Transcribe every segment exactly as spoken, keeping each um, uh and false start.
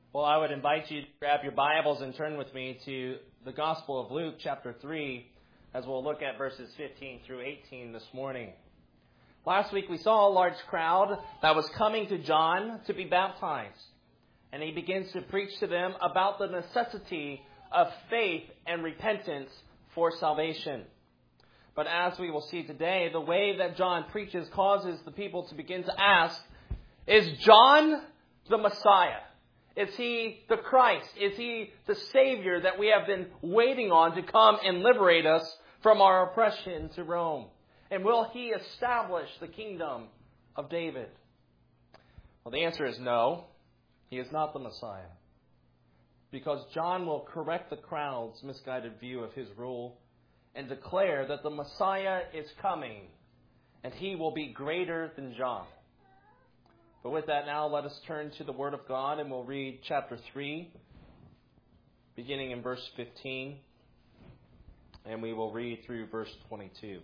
Well, I would invite you to grab your Bibles and turn with me to the Gospel of Luke, chapter three, as we'll look at verses fifteen through eighteen this morning. Last week we saw a large crowd that was coming to John to be baptized. And he begins to preach to them about the necessity of faith and repentance for salvation. But as we will see today, the way that John preaches causes the people to begin to ask, is John the Messiah? Is he the Christ? Is he the Savior that we have been waiting on to come and liberate us from our oppression to Rome? And will he establish the kingdom of David? Well, the answer is no. He is not the Messiah. Because John will correct the crowd's misguided view of his rule and declare that the Messiah is coming and he will be greater than John. But with that now, let us turn to the Word of God and we'll read chapter three, beginning in verse fifteen, and we will read through verse twenty-two.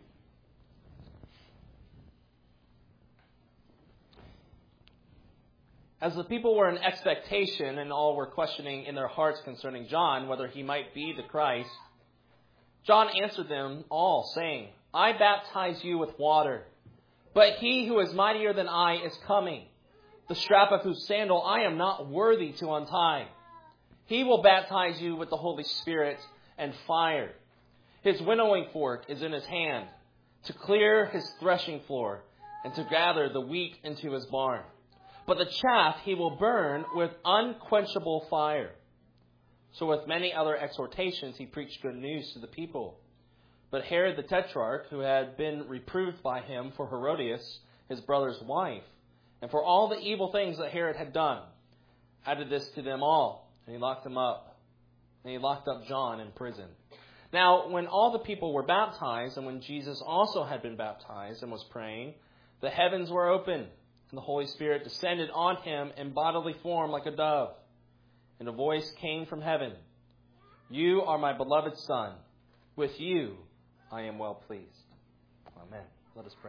As the people were in expectation and all were questioning in their hearts concerning John whether he might be the Christ, John answered them all, saying, I baptize you with water, but he who is mightier than I is coming, the strap of whose sandal I am not worthy to untie. He will baptize you with the Holy Spirit and fire. His winnowing fork is in his hand, to clear his threshing floor and to gather the wheat into his barn. But the chaff he will burn with unquenchable fire. So with many other exhortations he preached good news to the people. But Herod the Tetrarch, who had been reproved by him for Herodias, his brother's wife, and for all the evil things that Herod had done, added this to them all, and he locked them up. And he locked up John in prison. Now, when all the people were baptized, and when Jesus also had been baptized and was praying, the heavens were opened, and the Holy Spirit descended on him in bodily form like a dove. And a voice came from heaven, You are my beloved Son. With you I am well pleased. Amen. Let us pray.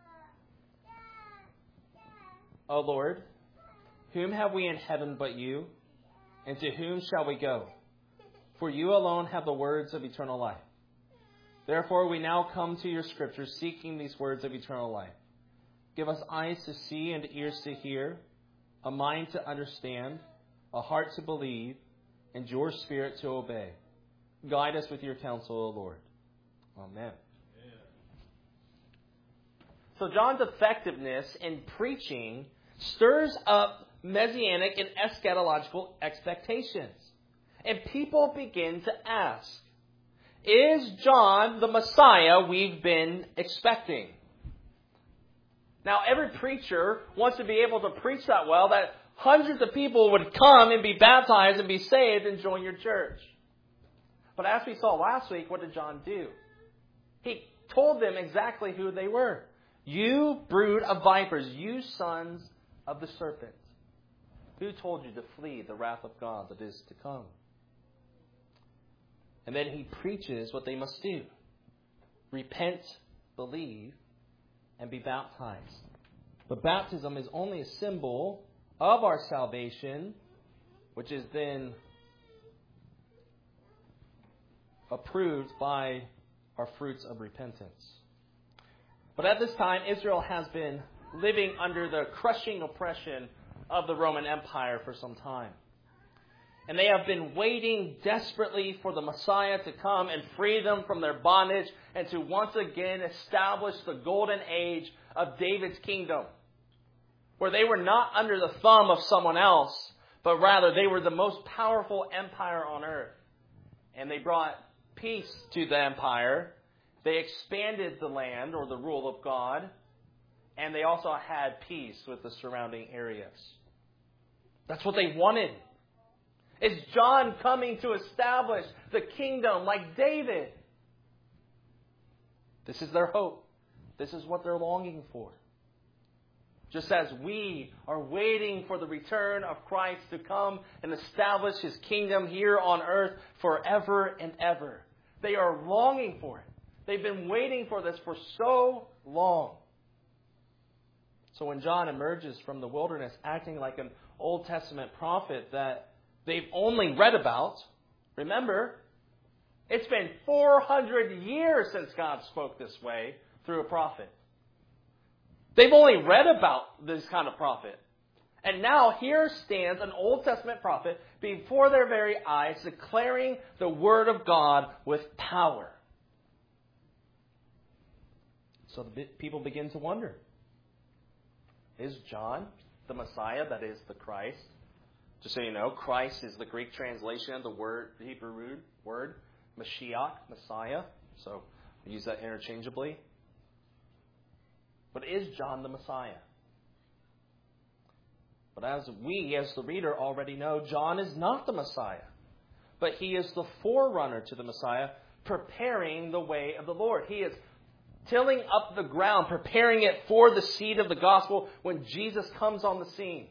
O Lord, whom have we in heaven but you? And to whom shall we go? For you alone have the words of eternal life. Therefore we now come to your scriptures seeking these words of eternal life. Give us eyes to see and ears to hear, a mind to understand, a heart to believe, and your spirit to obey. Guide us with your counsel, O Lord. Amen. So John's effectiveness in preaching stirs up messianic and eschatological expectations. And people begin to ask, is John the Messiah we've been expecting? Now, every preacher wants to be able to preach that well that hundreds of people would come and be baptized and be saved and join your church. But as we saw last week, what did John do? He told them exactly who they were. You brood of vipers, you sons of the serpent. Who told you to flee the wrath of God that is to come? And then he preaches what they must do. Repent, believe, and be baptized. But baptism is only a symbol of our salvation, which is then approved by our fruits of repentance. But at this time, Israel has been living under the crushing oppression of the Roman Empire for some time. And they have been waiting desperately for the Messiah to come and free them from their bondage and to once again establish the golden age of David's kingdom, where they were not under the thumb of someone else, but rather they were the most powerful empire on earth. And they brought peace to the empire. They expanded the land or the rule of God. And they also had peace with the surrounding areas. That's what they wanted. Is John coming to establish the kingdom like David? This is their hope. This is what they're longing for. Just as we are waiting for the return of Christ to come and establish His kingdom here on earth forever and ever. They are longing for it. They've been waiting for this for so long. So when John emerges from the wilderness acting like an Old Testament prophet that they've only read about. Remember, it's been four hundred years since God spoke this way through a prophet. They've only read about this kind of prophet. And now here stands an Old Testament prophet before their very eyes declaring the Word of God with power. So the people begin to wonder, is John the Messiah, that is the Christ? Just so you know, Christ is the Greek translation of the word, the Hebrew word, Mashiach, Messiah. So we use that interchangeably. But is John the Messiah? But as we, as the reader, already know, John is not the Messiah. But he is the forerunner to the Messiah, preparing the way of the Lord. He is tilling up the ground, preparing it for the seed of the gospel when Jesus comes on the scene.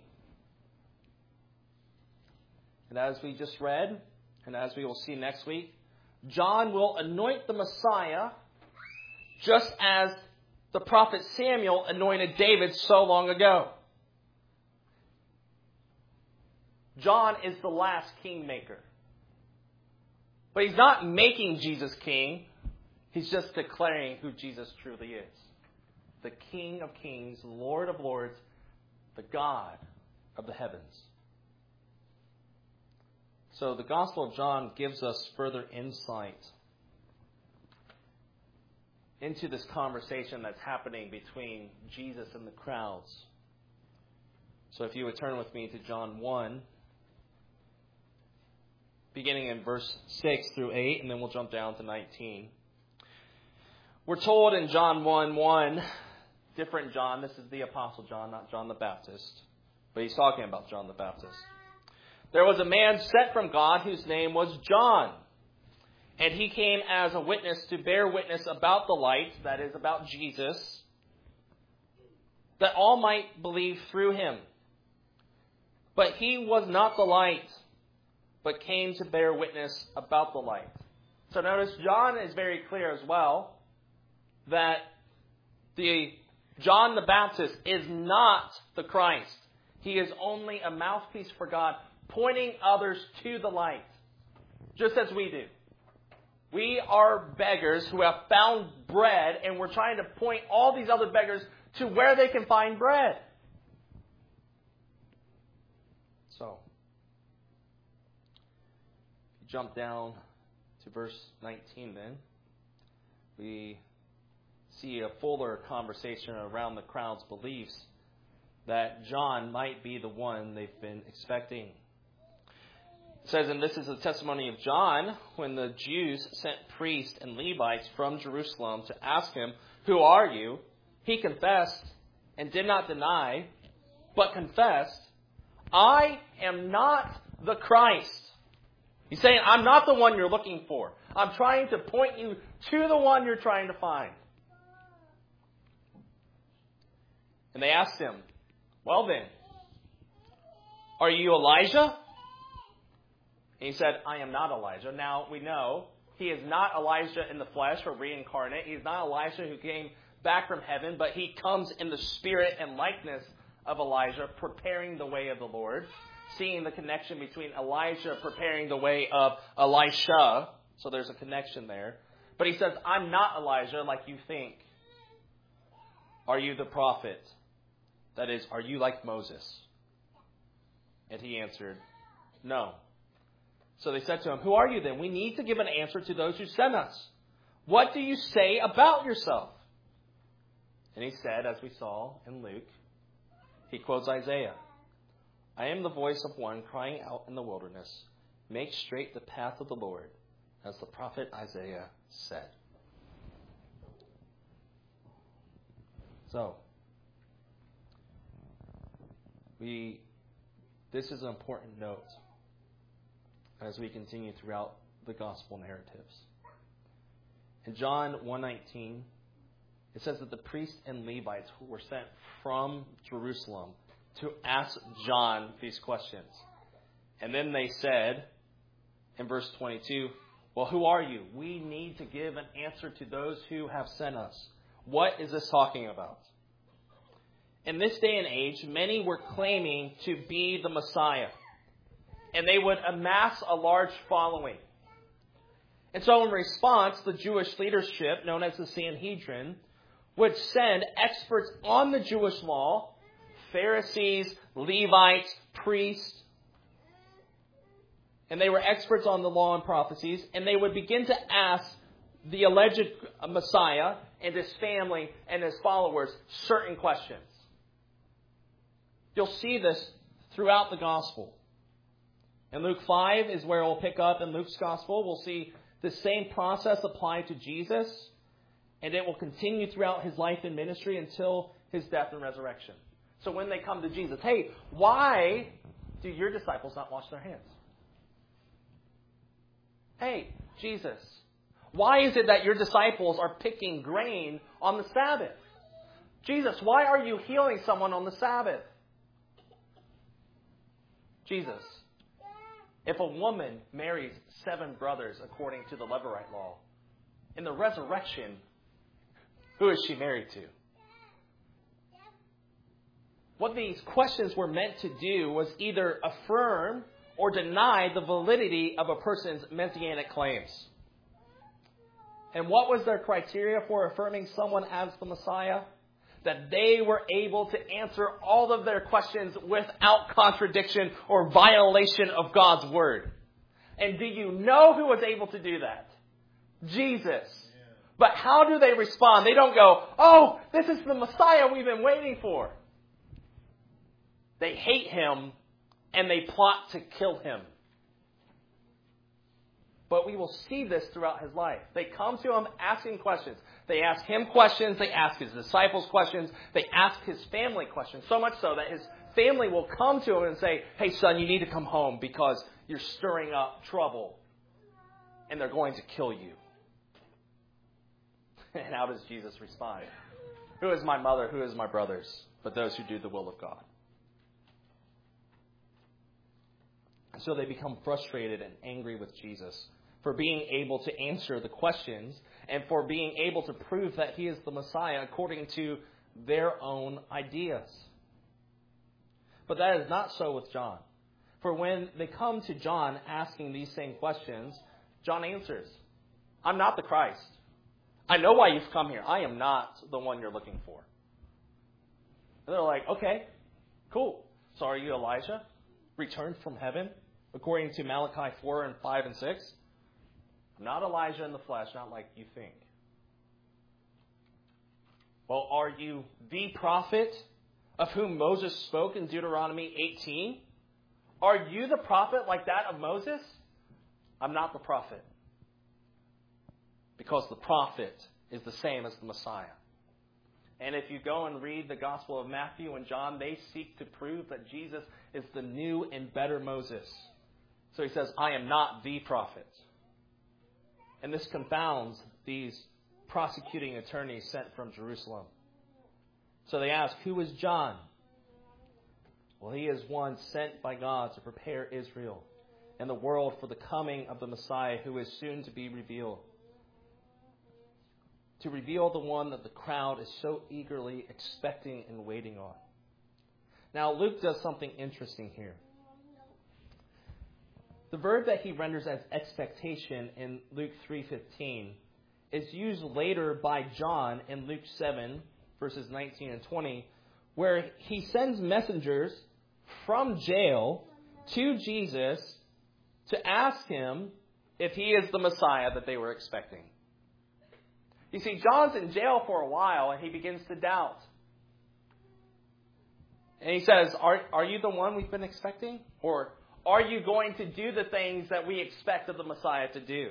And as we just read, and as we will see next week, John will anoint the Messiah just as the prophet Samuel anointed David so long ago. John is the last kingmaker. But he's not making Jesus king. He's just declaring who Jesus truly is. The King of kings, Lord of lords, the God of the heavens. So the Gospel of John gives us further insight into this conversation that's happening between Jesus and the crowds. So if you would turn with me to John one, beginning in verse six through eight, and then we'll jump down to nineteen. We're told in John one one, different John, this is the Apostle John, not John the Baptist, but he's talking about John the Baptist. There was a man sent from God whose name was John, and he came as a witness to bear witness about the light, that is, about Jesus, that all might believe through him. But he was not the light, but came to bear witness about the light. So notice John is very clear as well that the John the Baptist is not the Christ. He is only a mouthpiece for God, pointing others to the light, just as we do. We are beggars who have found bread, and we're trying to point all these other beggars to where they can find bread. So, jump down to verse nineteen then. We see a fuller conversation around the crowd's beliefs that John might be the one they've been expecting. It says, and this is the testimony of John, when the Jews sent priests and Levites from Jerusalem to ask him, "Who are you?" He confessed and did not deny, but confessed, "I am not the Christ." He's saying, I'm not the one you're looking for. I'm trying to point you to the one you're trying to find. And they asked him, "Well then, are you Elijah?" And he said, "I am not Elijah." Now we know he is not Elijah in the flesh or reincarnate. He's not Elijah who came back from heaven, but he comes in the spirit and likeness of Elijah, preparing the way of the Lord. Seeing the connection between Elijah preparing the way of Elisha. So there's a connection there. But he says, "I'm not Elijah like you think. Are you the prophet? That is, are you like Moses?" And he answered, "No." So they said to him, "Who are you then? We need to give an answer to those who sent us. What do you say about yourself?" And he said, as we saw in Luke, he quotes Isaiah, "I am the voice of one crying out in the wilderness, make straight the path of the Lord, as the prophet Isaiah said." So, we this is an important note as we continue throughout the gospel narratives. In John one nineteen, it says that the priests and Levites who were sent from Jerusalem to ask John these questions. And then they said, in verse twenty-two, "Well, who are you? We need to give an answer to those who have sent us." What is this talking about? In this day and age, many were claiming to be the Messiah. and they would amass a large following. And so in response, the Jewish leadership, known as the Sanhedrin, would send experts on the Jewish law, Pharisees, Levites, priests, and they were experts on the law and prophecies, and they would begin to ask the alleged Messiah and his family and his followers certain questions. You'll see this throughout the gospel. In Luke five is where we'll pick up in Luke's gospel. We'll see the same process applied to Jesus, and it will continue throughout his life and ministry until his death and resurrection. So when they come to Jesus, hey, why do your disciples not wash their hands? Hey, Jesus, why is it that your disciples are picking grain on the Sabbath? Jesus, why are you healing someone on the Sabbath? Jesus, if a woman marries seven brothers according to the Levirate law, in the resurrection, who is she married to? What these questions were meant to do was either affirm or deny the validity of a person's messianic claims. And what was their criteria for affirming someone as the Messiah? That they were able to answer all of their questions without contradiction or violation of God's word. And do you know who was able to do that? Jesus. But how do they respond? They don't go, oh, this is the Messiah we've been waiting for. They hate him and they plot to kill him. But we will see this throughout his life. They come to him asking questions. They ask him questions. They ask his disciples questions. They ask his family questions. So much so that his family will come to him and say, hey, son, you need to come home because you're stirring up trouble. And they're going to kill you. And how does Jesus respond? Who is my mother? Who is my brothers? But those who do the will of God. And so they become frustrated and angry with Jesus for being able to answer the questions and for being able to prove that he is the Messiah according to their own ideas. But that is not so with John. For when they come to John asking these same questions, John answers, I'm not the Christ. I know why you've come here. I am not the one you're looking for. And they're like, okay, cool. So are you Elijah? Returned from heaven? According to Malachi four and five and six? I'm not Elijah in the flesh, not like you think. Well, are you the prophet of whom Moses spoke in Deuteronomy eighteen? Are you the prophet like that of Moses? I'm not the prophet. Because the prophet is the same as the Messiah. And if you go and read the Gospel of Matthew and John, they seek to prove that Jesus is the new and better Moses. So he says, I am not the prophet. And this confounds these prosecuting attorneys sent from Jerusalem. So they ask, who is John? Well, he is one sent by God to prepare Israel and the world for the coming of the Messiah who is soon to be revealed. To reveal the one that the crowd is so eagerly expecting and waiting on. Now, Luke does something interesting here. The verb that he renders as expectation in Luke three fifteen is used later by John in Luke seven, verses nineteen and twenty, where he sends messengers from jail to Jesus to ask him if he is the Messiah that they were expecting. You see, John's in jail for a while and he begins to doubt. And he says, are, are you the one we've been expecting? Or are you going to do the things that we expect of the Messiah to do?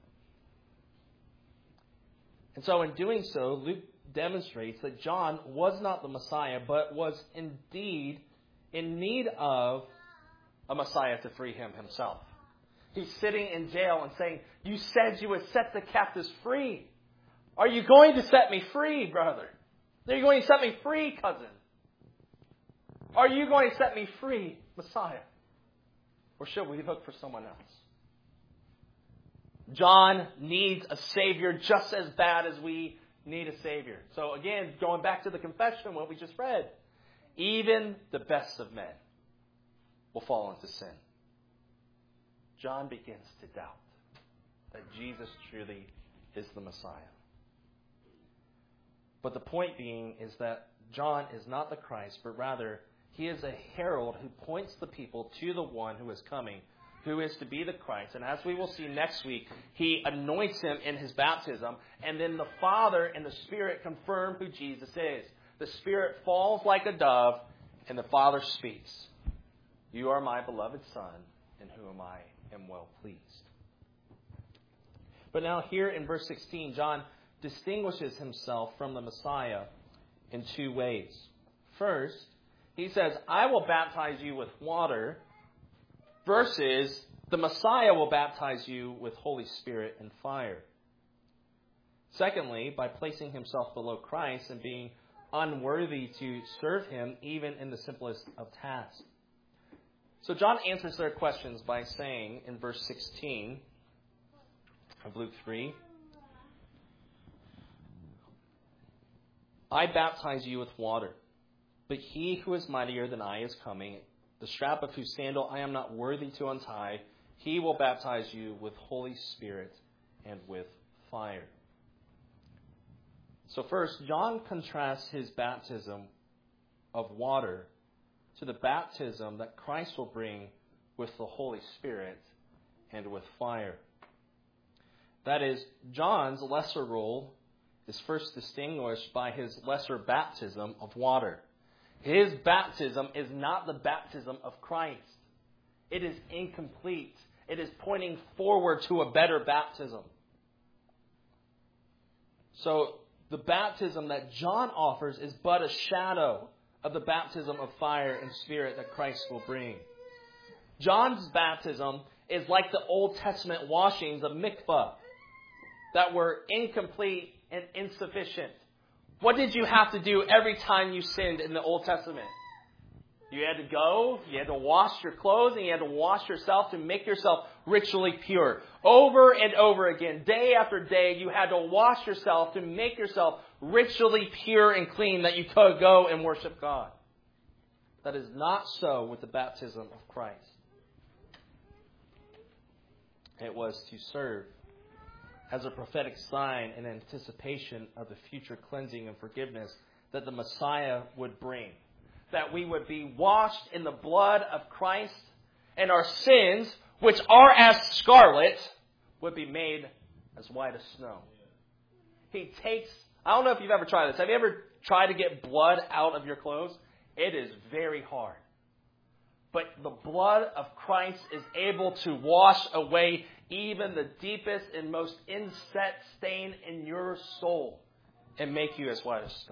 And so in doing so, Luke demonstrates that John was not the Messiah, but was indeed in need of a Messiah to free him himself. He's sitting in jail and saying, you said you would set the captives free. Are you going to set me free, brother? Are you going to set me free, cousin? Are you going to set me free, Messiah? Or should we look for someone else? John needs a Savior just as bad as we need a Savior. So again, going back to the confession, what we just read, even the best of men will fall into sin. John begins to doubt that Jesus truly is the Messiah. But the point being is that John is not the Christ, but rather he is a herald who points the people to the one who is coming, who is to be the Christ. And as we will see next week, he anoints him in his baptism, and then the Father and the Spirit confirm who Jesus is. The Spirit falls like a dove, and the Father speaks. You are my beloved Son, in whom I am well pleased. But now here in verse sixteen, John distinguishes himself from the Messiah in two ways. First, he says, I will baptize you with water, versus the Messiah will baptize you with Holy Spirit and fire. Secondly, by placing himself below Christ and being unworthy to serve him even in the simplest of tasks. So John answers their questions by saying in verse sixteen of Luke three, I baptize you with water, but he who is mightier than I is coming, the strap of whose sandal I am not worthy to untie. He will baptize you with Holy Spirit and with fire. So first, John contrasts his baptism of water to the baptism that Christ will bring with the Holy Spirit and with fire. That is, John's lesser role is first distinguished by his lesser baptism of water. His baptism is not the baptism of Christ. It is incomplete. It is pointing forward to a better baptism. So the baptism that John offers is but a shadow of the baptism of fire and Spirit that Christ will bring. John's baptism is like the Old Testament washings of mikvah that were incomplete and insufficient. What did you have to do every time you sinned in the Old Testament? You had to go, you had to wash your clothes, and you had to wash yourself to make yourself ritually pure. Over and over again, day after day, you had to wash yourself to make yourself ritually pure and clean that you could go and worship God. That is not so with the baptism of Christ. It was to serve as a prophetic sign in anticipation of the future cleansing and forgiveness that the Messiah would bring. That we would be washed in the blood of Christ, and our sins, which are as scarlet, would be made as white as snow. He takes, I don't know if you've ever tried this. Have you ever tried to get blood out of your clothes? It is very hard. But the blood of Christ is able to wash away even the deepest and most inset stain in your soul and make you as white as snow.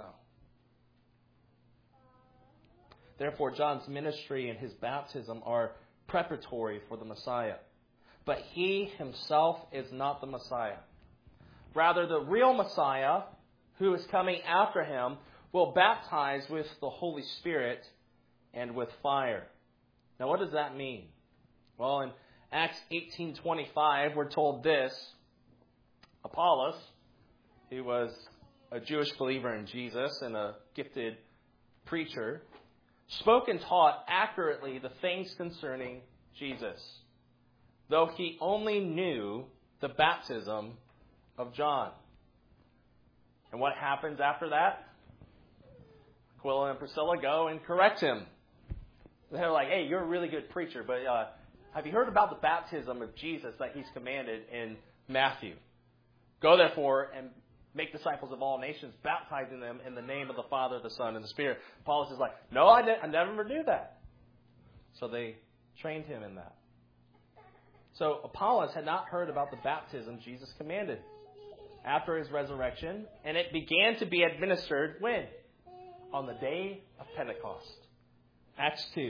Therefore, John's ministry and his baptism are preparatory for the Messiah. But he himself is not the Messiah. Rather, the real Messiah, who is coming after him, will baptize with the Holy Spirit and with fire. Now, what does that mean? Well, in Acts eighteen twenty-five, we're told this. Apollos, who was a Jewish believer in Jesus and a gifted preacher, spoke and taught accurately the things concerning Jesus, though he only knew the baptism of John. And what happens after that? Aquila and Priscilla go and correct him. They're like, hey, you're a really good preacher, but uh, have you heard about the baptism of Jesus that he's commanded in Matthew? Go therefore and make disciples of all nations, baptizing them in the name of the Father, the Son, and the Spirit. Paul is like, no, I, didn't, I never knew that. So they trained him in that. So Apollos had not heard about the baptism Jesus commanded after his resurrection, and it began to be administered when? On the day of Pentecost. Acts two.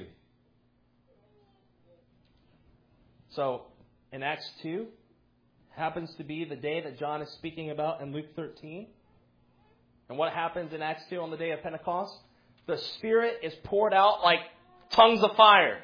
So in Acts two, happens to be the day that John is speaking about in Luke thirteen. And what happens in Acts two on the day of Pentecost? The Spirit is poured out like tongues of fire.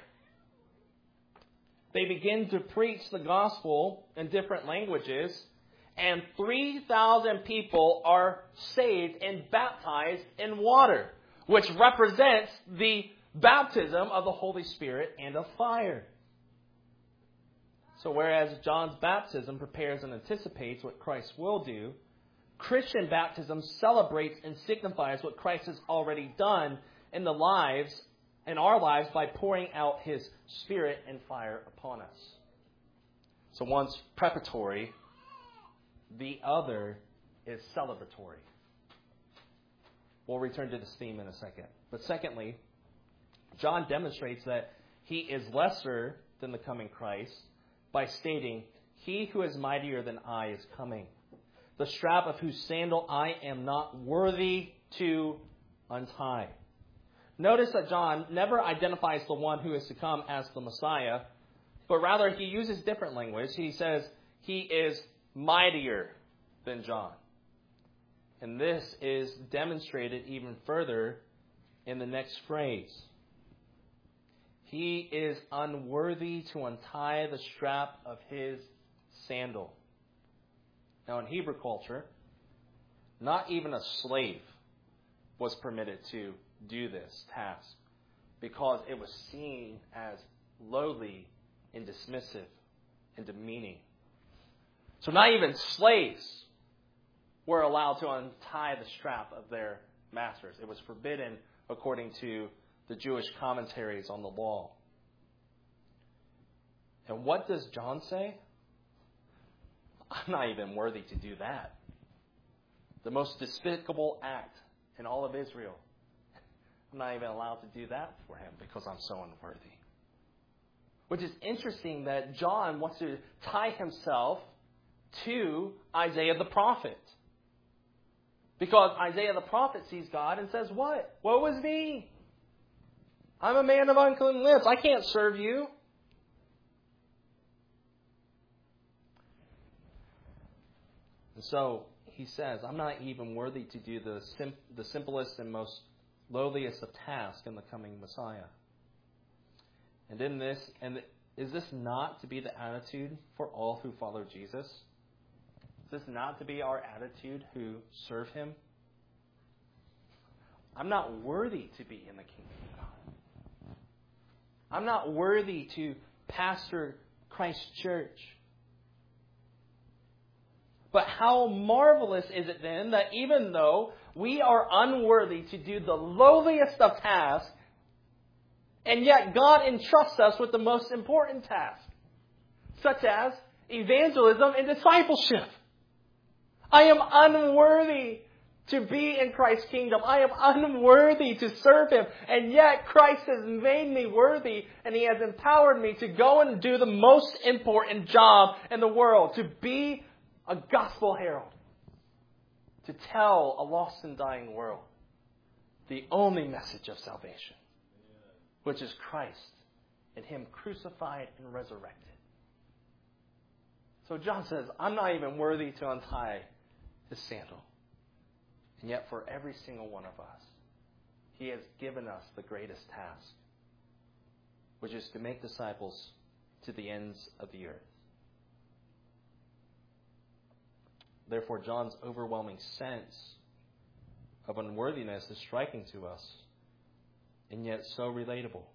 They begin to preach the gospel in different languages, and three thousand people are saved and baptized in water, which represents the baptism of the Holy Spirit and of fire. So whereas John's baptism prepares and anticipates what Christ will do, Christian baptism celebrates and signifies what Christ has already done in the lives, in our lives, by pouring out His Spirit and fire upon us. So one's preparatory, the other is celebratory. We'll return to this theme in a second. But secondly, John demonstrates that he is lesser than the coming Christ by stating, "He who is mightier than I is coming, the strap of whose sandal I am not worthy to untie." Notice that John never identifies the one who is to come as the Messiah, but rather he uses different language. He says he is mightier than John. And this is demonstrated even further in the next phrase. He is unworthy to untie the strap of his sandal. Now, in Hebrew culture, not even a slave was permitted to do this task because it was seen as lowly and dismissive and demeaning. So not even slaves were allowed to untie the strap of their masters. It was forbidden according to the Jewish commentaries on the law. And what does John say? I'm not even worthy to do that. The most despicable act in all of Israel. I'm not even allowed to do that for him because I'm so unworthy. Which is interesting that John wants to tie himself to Isaiah the prophet. Because Isaiah the prophet sees God and says, what? Woe is me! I'm a man of unclean lips. I can't serve you. And so he says, I'm not even worthy to do the sim- the simplest and most lowliest of tasks in the coming Messiah. And in this, and is this not to be the attitude for all who follow Jesus? Is this not to be our attitude who serve Him? I'm not worthy to be in the kingdom of God. I'm not worthy to pastor Christ's church. But how marvelous is it then that even though we are unworthy to do the lowliest of tasks, and yet God entrusts us with the most important task, such as evangelism and discipleship. I am unworthy to be in Christ's kingdom. I am unworthy to serve Him. And yet Christ has made me worthy, and He has empowered me to go and do the most important job in the world, to be a gospel herald, to tell a lost and dying world the only message of salvation, which is Christ and Him crucified and resurrected. So John says, I'm not even worthy to untie His sandal. And yet for every single one of us, He has given us the greatest task, which is to make disciples to the ends of the earth. Therefore, John's overwhelming sense of unworthiness is striking to us, and yet so relatable.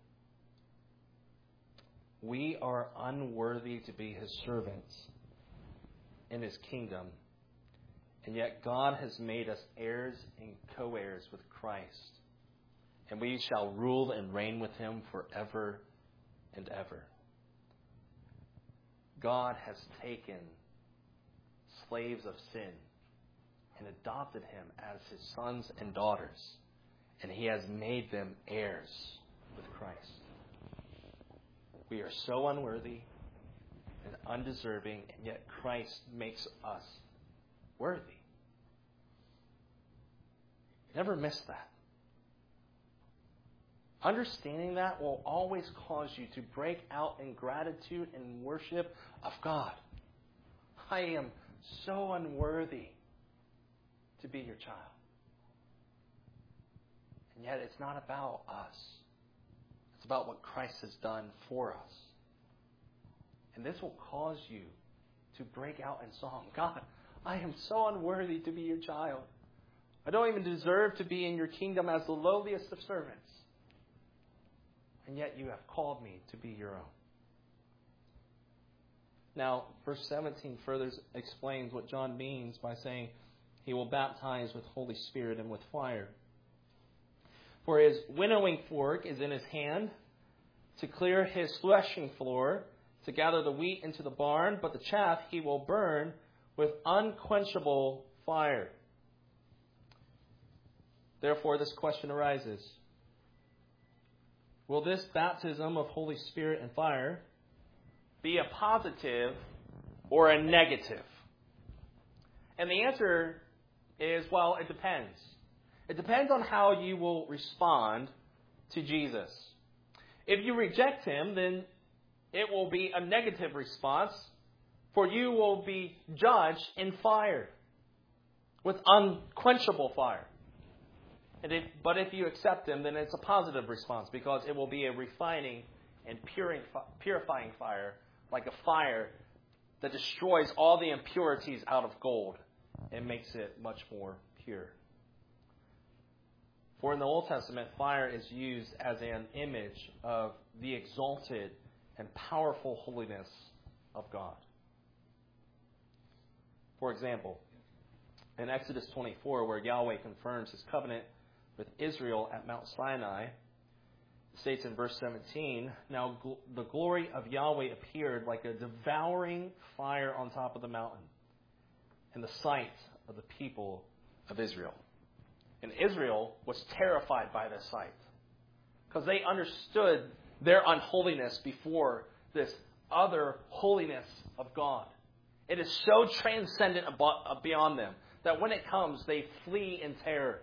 We are unworthy to be His servants in His kingdom, and yet God has made us heirs and co-heirs with Christ, and we shall rule and reign with Him forever and ever. God has taken slaves of sin and adopted him as His sons and daughters, and He has made them heirs with Christ. We are so unworthy and undeserving, and yet Christ makes us worthy. Never miss that. Understanding that will always cause you to break out in gratitude and worship of God. I am so unworthy to be your child. And yet it's not about us. It's about what Christ has done for us. And this will cause you to break out in song. God, I am so unworthy to be your child. I don't even deserve to be in your kingdom as the lowliest of servants. And yet you have called me to be your own. Now, verse seventeen further explains what John means by saying he will baptize with Holy Spirit and with fire. For his winnowing fork is in his hand to clear his threshing floor, to gather the wheat into the barn, but the chaff he will burn with unquenchable fire. Therefore, this question arises. Will this baptism of Holy Spirit and fire be a positive or a negative? And the answer is, well, it depends. It depends on how you will respond to Jesus. If you reject him, then it will be a negative response, for you will be judged in fire, with unquenchable fire. And if, but if you accept him, then it's a positive response, because it will be a refining and purifying fire, like a fire that destroys all the impurities out of gold and makes it much more pure. For in the Old Testament, fire is used as an image of the exalted and powerful holiness of God. For example, in Exodus twenty-four, where Yahweh confirms his covenant with Israel at Mount Sinai, it states in verse seventeen, "Now gl- the glory of Yahweh appeared like a devouring fire on top of the mountain in the sight of the people of Israel." And Israel was terrified by this sight, because they understood their unholiness before this other holiness of God. It is so transcendent beyond them that when it comes, they flee in terror.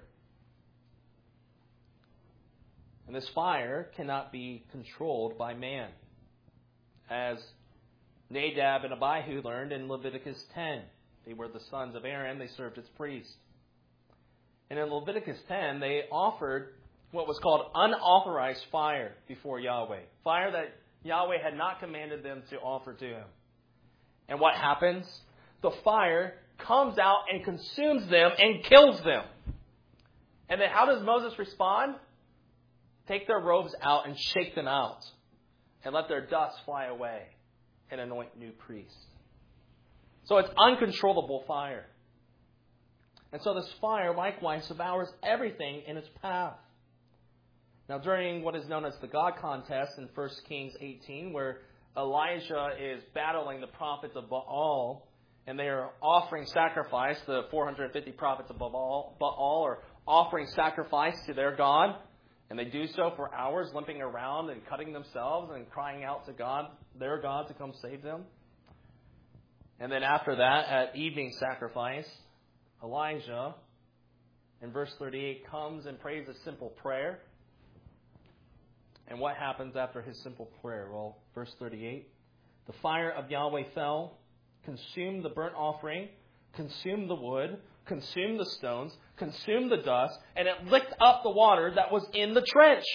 And this fire cannot be controlled by man, as Nadab and Abihu learned in Leviticus ten. They were the sons of Aaron. They served as priests. And in Leviticus ten, they offered what was called unauthorized fire before Yahweh. Fire that Yahweh had not commanded them to offer to him. And what happens? The fire comes out and consumes them and kills them. And then how does Moses respond? Take their robes out and shake them out, and let their dust fly away, and anoint new priests. So it's uncontrollable fire. And so this fire likewise devours everything in its path. Now, during what is known as the God contest in First Kings eighteen, where Elijah is battling the prophets of Baal, and they are offering sacrifice, the four hundred fifty prophets of Baal, Baal are offering sacrifice to their God, and they do so for hours, limping around and cutting themselves and crying out to God, their God, to come save them. And then after that, at evening sacrifice, Elijah, in verse thirty-eight, comes and prays a simple prayer. And what happens after his simple prayer? Well, verse thirty-eight, the fire of Yahweh fell, consumed the burnt offering, consumed the wood, consumed the stones, consumed the dust, and it licked up the water that was in the trench.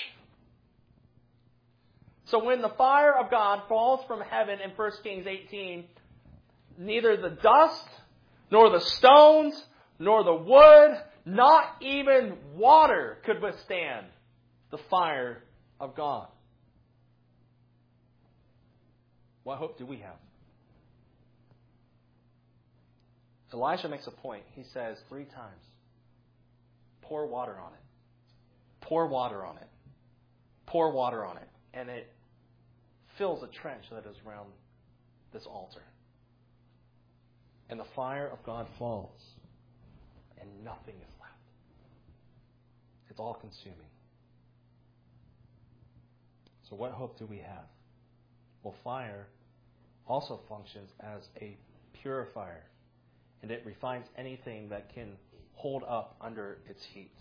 So when the fire of God falls from heaven in First Kings eighteen, neither the dust, nor the stones, nor the wood, not even water could withstand the fire of God. What hope do we have? Elijah makes a point. He says three times, pour water on it. Pour water on it. Pour water on it. And it fills a trench that is around this altar. And the fire of God falls. And nothing is left. It's all consuming. So what hope do we have? Well, fire also functions as a purifier. And it refines anything that can hold up under its heat.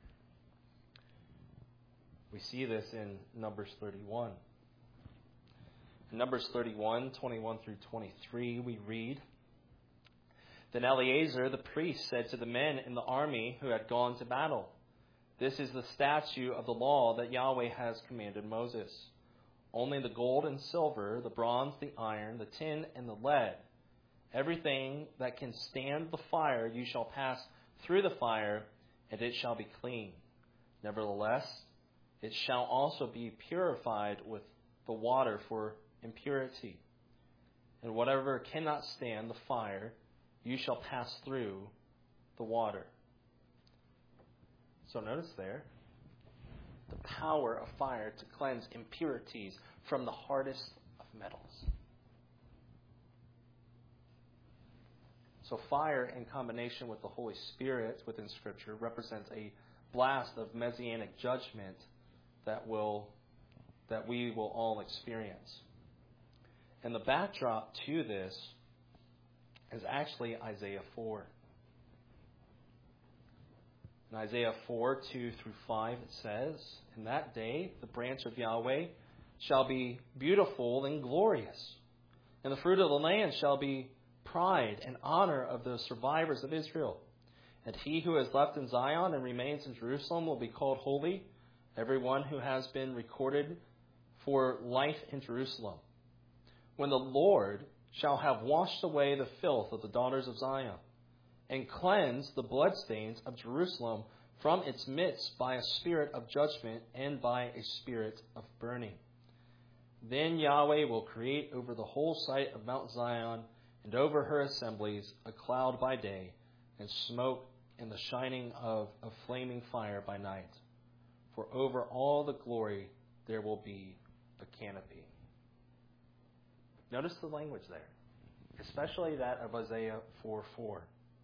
We see this in Numbers thirty-one. In Numbers thirty-one, twenty-one through twenty-three, we read, "Then Eleazar the priest said to the men in the army who had gone to battle, 'This is the statute of the law that Yahweh has commanded Moses. Only the gold and silver, the bronze, the iron, the tin, and the lead, everything that can stand the fire, you shall pass through the fire, and it shall be clean. Nevertheless, it shall also be purified with the water for impurity. and whatever cannot stand the fire, you shall pass through the water. So notice there, the power of fire to cleanse impurities from the hardest of metals. So fire in combination with the Holy Spirit within Scripture represents a blast of messianic judgment that will that we will all experience. And the backdrop to this is actually Isaiah four. In Isaiah four, two through five, it says, "In that day the branch of Yahweh shall be beautiful and glorious, and the fruit of the land shall be pride and honor of the survivors of Israel. And he who is left in Zion and remains in Jerusalem will be called holy, everyone who has been recorded for life in Jerusalem. When the Lord shall have washed away the filth of the daughters of Zion, and cleansed the bloodstains of Jerusalem from its midst by a spirit of judgment and by a spirit of burning. Then Yahweh will create over the whole site of Mount Zion and over her assemblies a cloud by day, and smoke and the shining of a flaming fire by night. For over all the glory there will be a canopy." Notice the language there, especially that of Isaiah four four.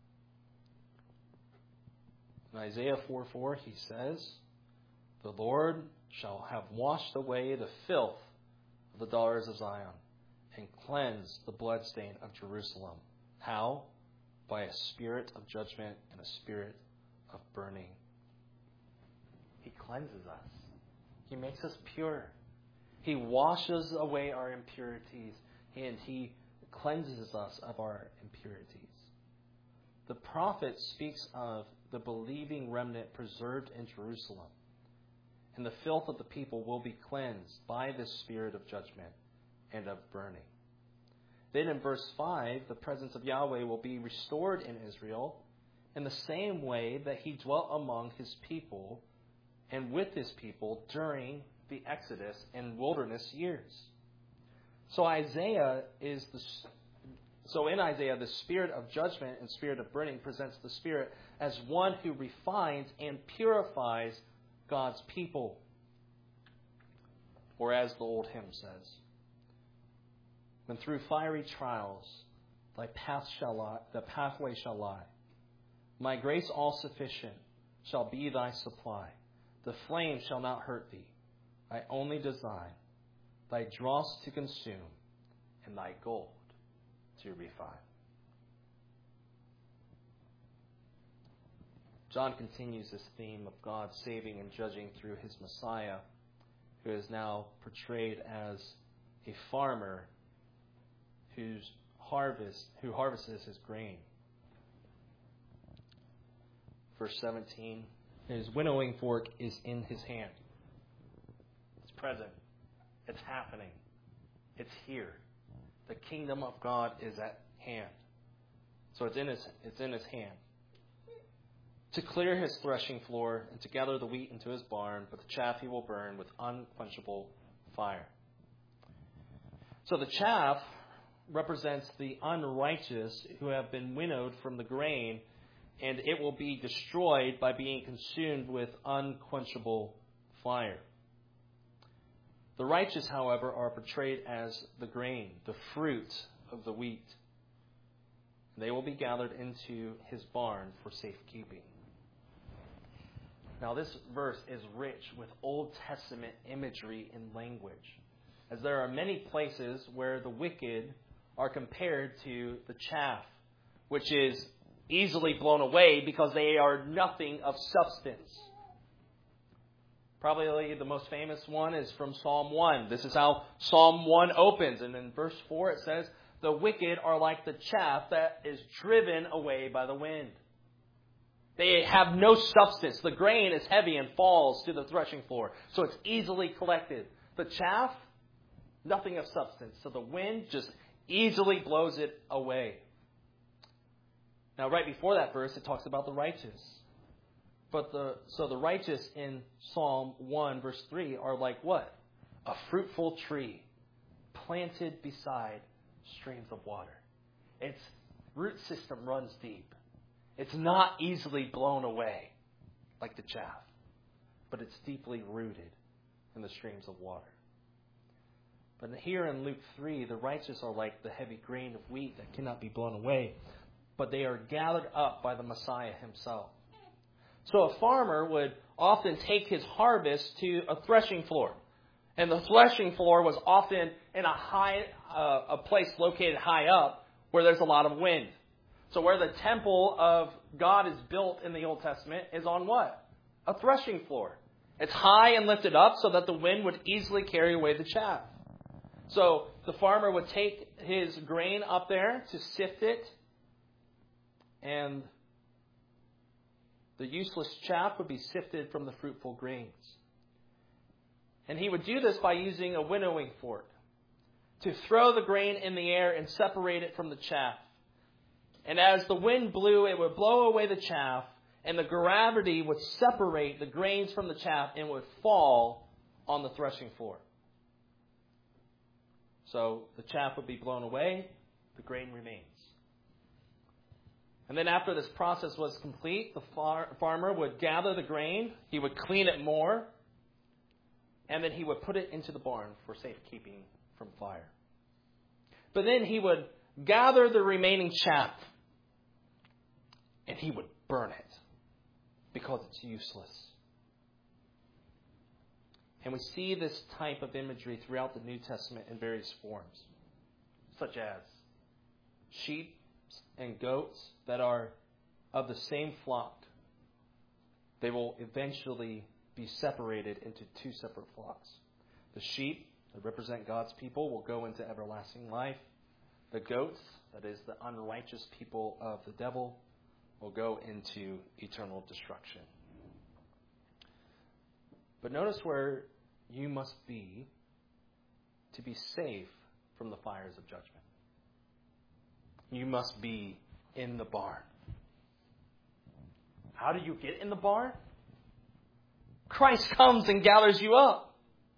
In Isaiah four four, he says, "The Lord shall have washed away the filth of the daughters of Zion, and cleanse the bloodstain of Jerusalem." How? By a spirit of judgment and a spirit of burning. He cleanses us. He makes us pure. He washes away our impurities, and He cleanses us of our impurities. The prophet speaks of the believing remnant preserved in Jerusalem, and the filth of the people will be cleansed by this spirit of judgment and of burning. Then in verse five, the presence of Yahweh will be restored in Israel in the same way that He dwelt among His people and with His people during the Exodus and wilderness years. So Isaiah is the so in Isaiah, the spirit of judgment and spirit of burning presents the Spirit as one who refines and purifies God's people. Or as the old hymn says, "When through fiery trials thy path shall lie, the pathway shall lie, my grace all sufficient shall be thy supply. The flame shall not hurt thee. I only design thy dross to consume and thy gold to refine." John continues this theme of God saving and judging through His Messiah, who is now portrayed as a farmer whose harvest, who harvests his grain. Verse seventeen, "His winnowing fork is in His hand." It's present. It's happening. It's here. The kingdom of God is at hand. So it's in his, it's in his hand. "To clear his threshing floor and to gather the wheat into his barn, but the chaff He will burn with unquenchable fire." So the chaff represents the unrighteous who have been winnowed from the grain, and it will be destroyed by being consumed with unquenchable fire. The righteous, however, are portrayed as the grain, the fruit of the wheat. They will be gathered into His barn for safekeeping. Now, this verse is rich with Old Testament imagery and language, as there are many places where the wicked are compared to the chaff, which is easily blown away because they are nothing of substance. Probably the most famous one is from Psalm one. This is how Psalm one opens. And in verse four it says, "The wicked are like the chaff that is driven away by the wind." They have no substance. The grain is heavy and falls to the threshing floor, so it's easily collected. The chaff, nothing of substance. So the wind just easily blows it away. Now, right before that verse, it talks about the righteous. But the so the righteous in Psalm one, verse three, are like what? A fruitful tree planted beside streams of water. Its root system runs deep. It's not easily blown away like the chaff, but it's deeply rooted in the streams of water. But here in Luke three, the righteous are like the heavy grain of wheat that cannot be blown away, but they are gathered up by the Messiah himself. So a farmer would often take his harvest to a threshing floor. And the threshing floor was often in a high, uh, a place located high up where there's a lot of wind. So where the temple of God is built in the Old Testament is on what? A threshing floor. It's high and lifted up so that the wind would easily carry away the chaff. So the farmer would take his grain up there to sift it, and the useless chaff would be sifted from the fruitful grains. And he would do this by using a winnowing fork to throw the grain in the air and separate it from the chaff. And as the wind blew, it would blow away the chaff, and the gravity would separate the grains from the chaff and would fall on the threshing floor. So the chaff would be blown away, the grain remains. And then after this process was complete, the far- farmer would gather the grain, he would clean it more, and then he would put it into the barn for safekeeping from fire. But then he would gather the remaining chaff, and he would burn it because it's useless. And we see this type of imagery throughout the New Testament in various forms, such as sheep and goats that are of the same flock. They will eventually be separated into two separate flocks. The sheep, that represent God's people, will go into everlasting life. The goats, that is the unrighteous people of the devil, will go into eternal destruction. But notice where you must be to be safe from the fires of judgment. You must be in the barn. How do you get in the barn? Christ comes and gathers you up.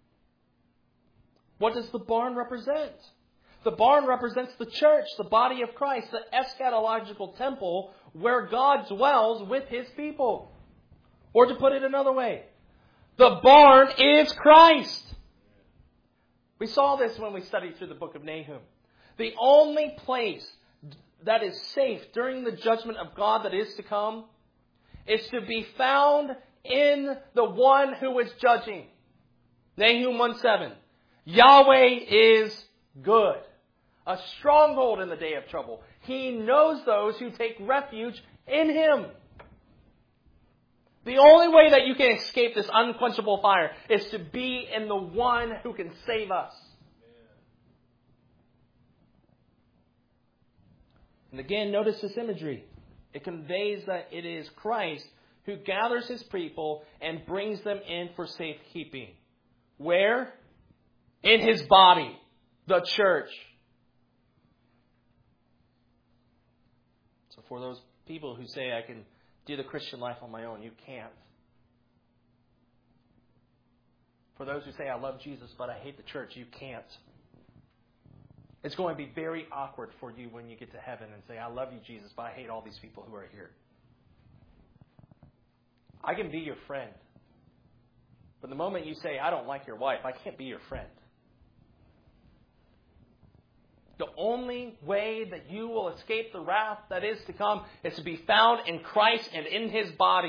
What does the barn represent? The barn represents the church, the body of Christ, the eschatological temple where God dwells with his people. Or to put it another way, the barn is Christ. We saw this when we studied through the book of Nahum. The only place that is safe during the judgment of God that is to come is to be found in the one who is judging. Nahum one seven. Yahweh is good, a stronghold in the day of trouble. He knows those who take refuge in him. The only way that you can escape this unquenchable fire is to be in the one who can save us. And again, notice this imagery. It conveys that it is Christ who gathers his people and brings them in for safekeeping. Where? In his body, the church. So for those people who say, I can do the Christian life on my own, you can't. For those who say, I love Jesus, but I hate the church, you can't. It's going to be very awkward for you when you get to heaven and say, I love you, Jesus, but I hate all these people who are here. I can be your friend. But the moment you say, I don't like your wife, I can't be your friend. The only way that you will escape the wrath that is to come is to be found in Christ and in his body.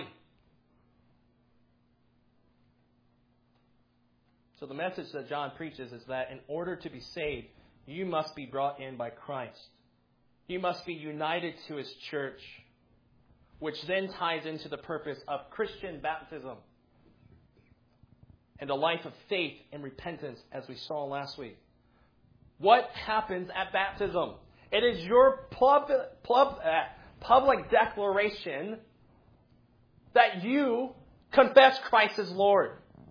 So the message that John preaches is that in order to be saved, you must be brought in by Christ. You must be united to his church, which then ties into the purpose of Christian baptism and a life of faith and repentance, as we saw last week. What happens at baptism? It is your pub, pub, uh, public declaration that you confess Christ as Lord.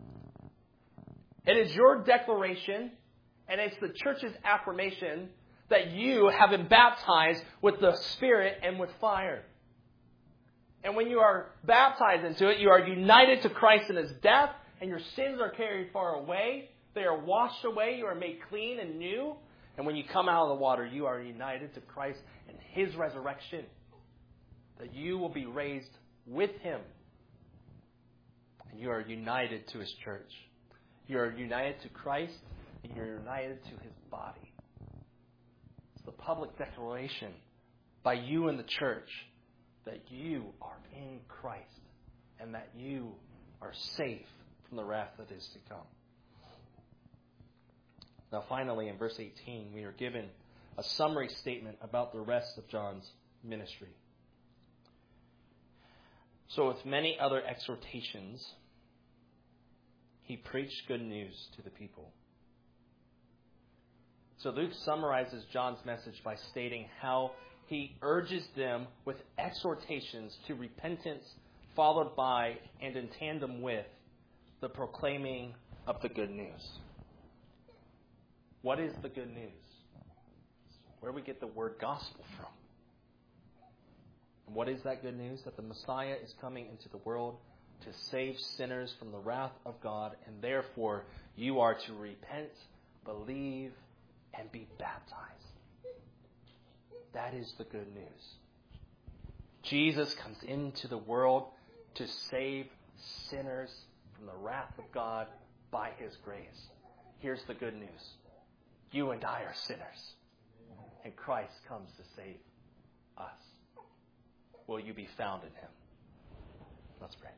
It is your declaration, and it's the church's affirmation that you have been baptized with the Spirit and with fire. And when you are baptized into it, you are united to Christ in his death, and your sins are carried far away. They are washed away. You are made clean and new. And when you come out of the water, you are united to Christ and His resurrection. That you will be raised with Him. And you are united to His church. You are united to Christ, and you're united to His body. It's the public declaration by you and the church that you are in Christ and that you are safe from the wrath that is to come. Now finally, in verse eighteen, we are given a summary statement about the rest of John's ministry. So with many other exhortations, he preached good news to the people. So Luke summarizes John's message by stating how he urges them with exhortations to repentance, followed by and in tandem with the proclaiming of the good news. What is the good news? Where we get the word gospel from. And what is that good news? That the Messiah is coming into the world to save sinners from the wrath of God, and therefore you are to repent, believe, and be baptized. That is the good news. Jesus comes into the world to save sinners from the wrath of God by His grace. Here's the good news. You and I are sinners, and Christ comes to save us. Will you be found in Him? Let's pray.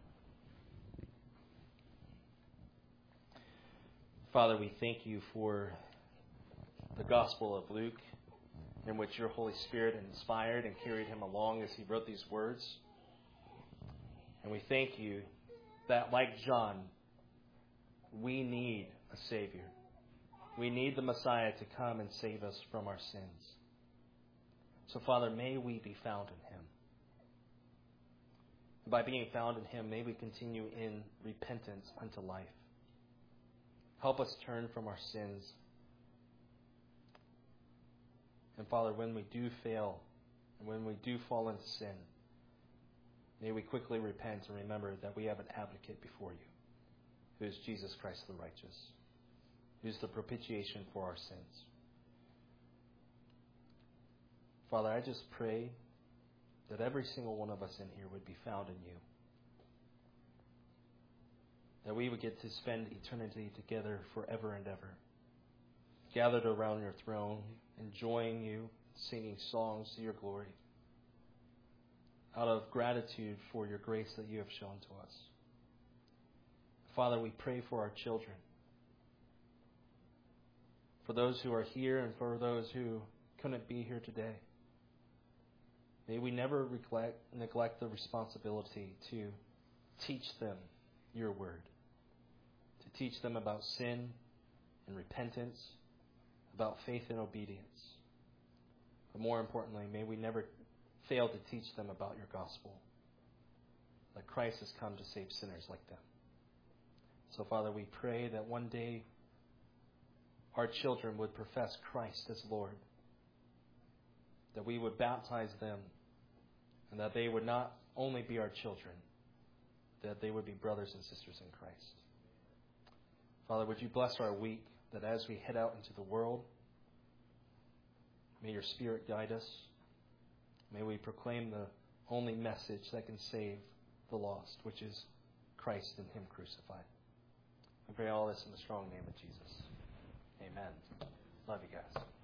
Father, we thank you for the Gospel of Luke, in which your Holy Spirit inspired and carried him along as he wrote these words. And we thank you that, like John, we need a Savior. We need the Messiah to come and save us from our sins. So, Father, may we be found in Him. By being found in Him, may we continue in repentance unto life. Help us turn from our sins. And Father, when we do fail, and when we do fall into sin, may we quickly repent and remember that we have an advocate before you, who is Jesus Christ the righteous, who is the propitiation for our sins. Father, I just pray that every single one of us in here would be found in you. That we would get to spend eternity together forever and ever, gathered around your throne, enjoying you, singing songs to your glory, out of gratitude for your grace that you have shown to us. Father, we pray for our children, for those who are here and for those who couldn't be here today. May we never neglect, neglect the responsibility to teach them your word, to teach them about sin and repentance, about faith and obedience. But more importantly, may we never fail to teach them about your gospel, that Christ has come to save sinners like them. So, Father, we pray that one day our children would profess Christ as Lord, that we would baptize them, and that they would not only be our children, that they would be brothers and sisters in Christ. Father, would you bless our week, that as we head out into the world, may your Spirit guide us. May we proclaim the only message that can save the lost, which is Christ and Him crucified. I pray all this in the strong name of Jesus. Amen. Love you guys.